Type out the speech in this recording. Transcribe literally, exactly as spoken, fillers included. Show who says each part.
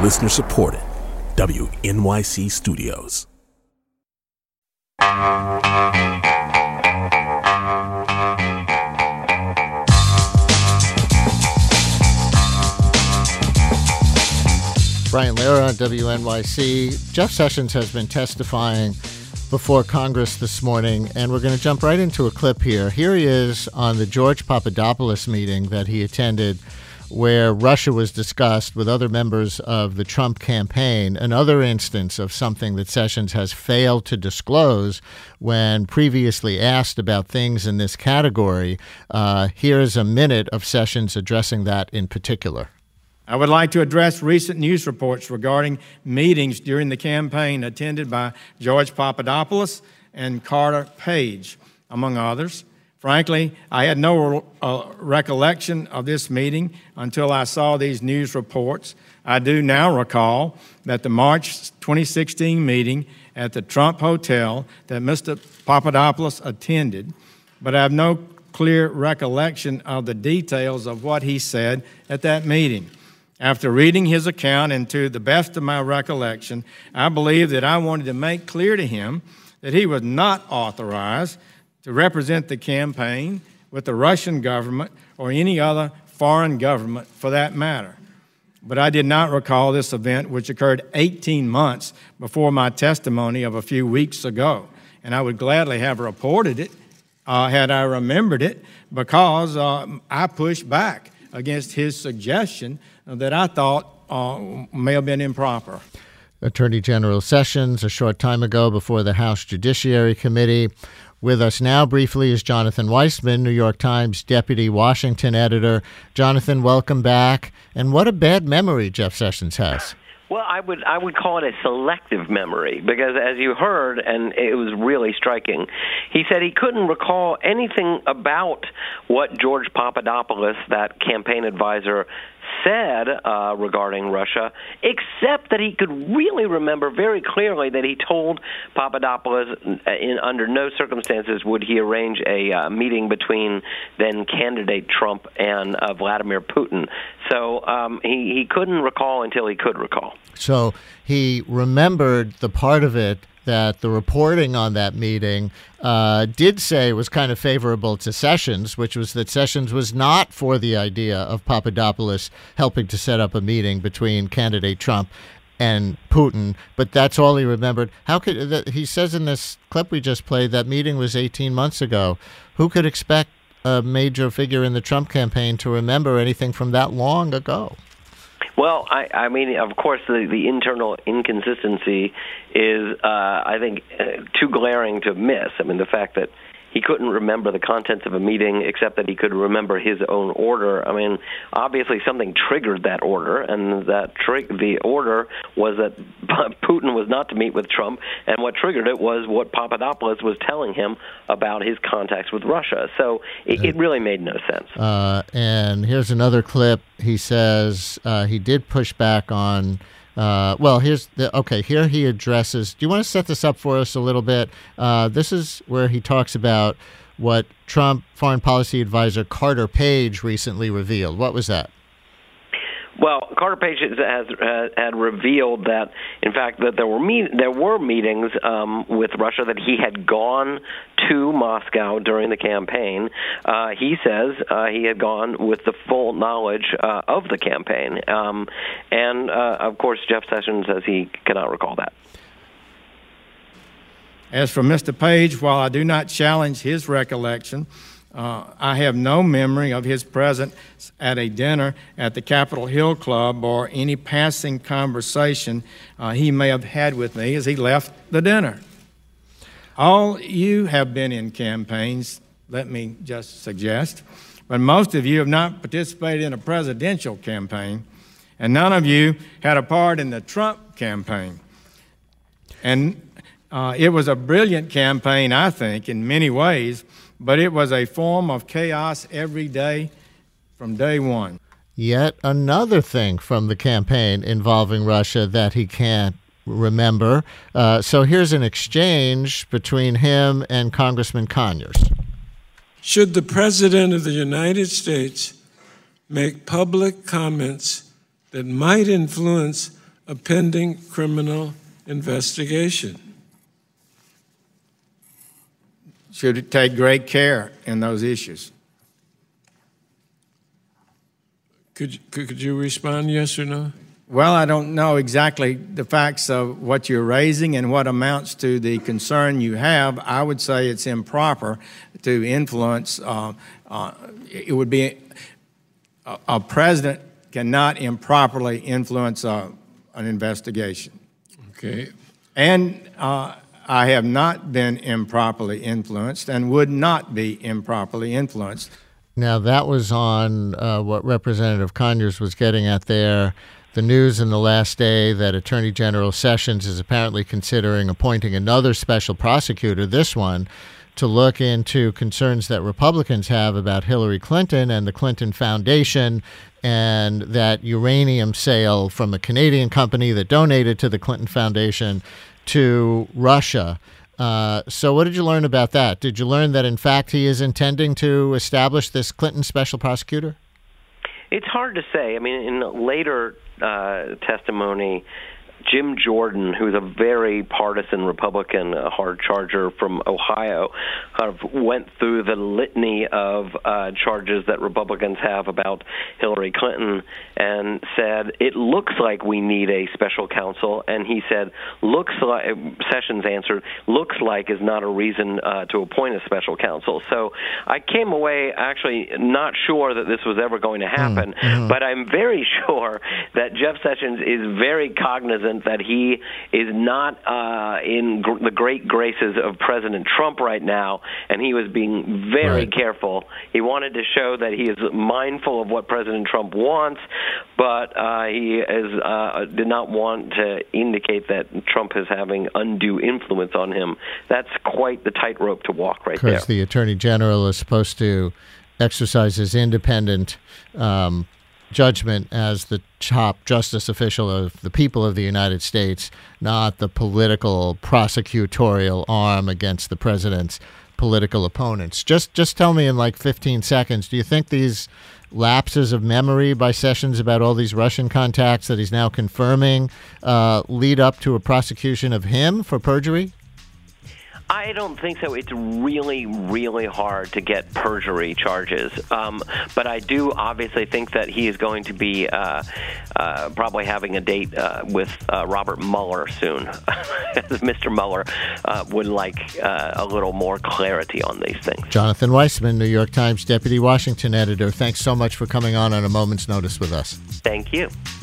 Speaker 1: Listener supported. W N Y C Studios.
Speaker 2: Brian Lehrer on W N Y C. Jeff Sessions has been testifying before Congress this morning, and we're going to jump right into a clip here. Here he is on the George Papadopoulos meeting that he attended, where Russia was discussed with other members of the Trump campaign, another instance of something that Sessions has failed to disclose when previously asked about things in this category. Uh, here's a minute of Sessions addressing that in particular.
Speaker 3: I would like to address recent news reports regarding meetings during the campaign attended by George Papadopoulos and Carter Page, among others. Frankly, I had no uh, recollection of this meeting until I saw these news reports. I do now recall that the March twenty sixteen meeting at the Trump Hotel that Mister Papadopoulos attended, but I have no clear recollection of the details of what he said at that meeting. After reading his account, and to the best of my recollection, I believe that I wanted to make clear to him that he was not authorized to represent the campaign with the Russian government or any other foreign government for that matter. But I did not recall this event, which occurred eighteen months before my testimony of a few weeks ago. And I would gladly have reported it uh, had I remembered it, because uh, I pushed back against his suggestion that I thought uh, may have been improper.
Speaker 2: Attorney General Sessions, a short time ago before the House Judiciary Committee. With us now briefly is Jonathan Weissman, New York Times Deputy Washington Editor. Jonathan, welcome back. And what a bad memory Jeff Sessions has.
Speaker 4: Well, I would I would call it a selective memory, because as you heard, and it was really striking, he said he couldn't recall anything about what George Papadopoulos, that campaign advisor, said uh, regarding Russia, except that he could really remember very clearly that he told Papadopoulos in under no circumstances would he arrange a uh, meeting between then candidate Trump and uh, Vladimir Putin. So um, he, he couldn't recall until he could recall.
Speaker 2: So he remembered the part of it that the reporting on that meeting uh, did say was kind of favorable to Sessions, which was that Sessions was not for the idea of Papadopoulos helping to set up a meeting between candidate Trump and Putin, but that's all he remembered. How could that, he says in this clip we just played that meeting was eighteen months ago. Who could expect a major figure in the Trump campaign to remember anything from that long ago?
Speaker 4: Well, I, I mean, of course, the, the internal inconsistency is, uh, I think, uh, too glaring to miss. I mean, the fact that he couldn't remember the contents of a meeting except that he could remember his own order. I mean, obviously something triggered that order, and that tri- the order was that Putin was not to meet with Trump, and what triggered it was what Papadopoulos was telling him about his contacts with Russia. So it, it really made no sense.
Speaker 2: Uh, and here's another clip. He says uh, he did push back on Uh, well, here's the, okay, here he addresses, do you want to set this up for us a little bit? Uh, this is where he talks about what Trump foreign policy advisor Carter Page recently revealed. What was that?
Speaker 4: Well, Carter Page has, has had revealed that, in fact, that there were meet, there were meetings um, with Russia, that he had gone to Moscow during the campaign. Uh, he says uh, he had gone with the full knowledge uh, of the campaign. Um, and, uh, of course, Jeff Sessions says he cannot recall that.
Speaker 3: As for Mister Page, while I do not challenge his recollection, Uh, I have no memory of his presence at a dinner at the Capitol Hill Club or any passing conversation uh, he may have had with me as he left the dinner. All you have been in campaigns, let me just suggest, but most of you have not participated in a presidential campaign, and none of you had a part in the Trump campaign. And uh, it was a brilliant campaign, I think, in many ways, but it was a form of chaos every day from day one.
Speaker 2: Yet another thing from the campaign involving Russia that he can't remember. Uh, so here's an exchange between him and Congressman Conyers.
Speaker 5: Should the President of the United States make public comments that might influence a pending criminal investigation.
Speaker 3: Should take great care in those issues.
Speaker 5: Could, could you respond yes or no?
Speaker 3: Well, I don't know exactly the facts of what you're raising and what amounts to the concern you have. I would say it's improper to influence. Uh, uh, it would be a, a president cannot improperly influence uh, an investigation.
Speaker 5: Okay.
Speaker 3: And uh, I have not been improperly influenced and would not be improperly influenced.
Speaker 2: Now, that was on uh, what Representative Conyers was getting at there. The news in the last day that Attorney General Sessions is apparently considering appointing another special prosecutor, this one, to look into concerns that Republicans have about Hillary Clinton and the Clinton Foundation and that uranium sale from a Canadian company that donated to the Clinton Foundation to Russia. Uh, so what did you learn about that? Did you learn that, in fact, he is intending to establish this Clinton special prosecutor?
Speaker 4: It's hard to say. I mean, in later uh, testimony, Jim Jordan, who's a very partisan Republican, a hard charger from Ohio, kind of went through the litany of uh, charges that Republicans have about Hillary Clinton and said, it looks like we need a special counsel. And he said, looks like, Sessions answered, looks like is not a reason uh, to appoint a special counsel. So I came away actually not sure that this was ever going to happen, mm-hmm. but I'm very sure that Jeff Sessions is very cognizant that he is not uh, in gr- the great graces of President Trump right now, and he was being very
Speaker 2: right.
Speaker 4: careful. He wanted to show that he is mindful of what President Trump wants, but uh, he is, uh, did not want to indicate that Trump is having undue influence on him. That's quite the tightrope to walk right there.
Speaker 2: Because the Attorney General is supposed to exercise his independent um judgment as the top justice official of the people of the United States, not the political prosecutorial arm against the president's political opponents. Just just tell me in like fifteen seconds, do you think these lapses of memory by Sessions about all these Russian contacts that he's now confirming uh, lead up to a prosecution of him for perjury?
Speaker 4: I don't think so. It's really, really hard to get perjury charges. Um, but I do obviously think that he is going to be uh, uh, probably having a date uh, with uh, Robert Mueller soon. Mister Mueller uh, would like uh, a little more clarity on these things.
Speaker 2: Jonathan Weissman, New York Times Deputy Washington Editor, thanks so much for coming on on a moment's notice with us.
Speaker 4: Thank you.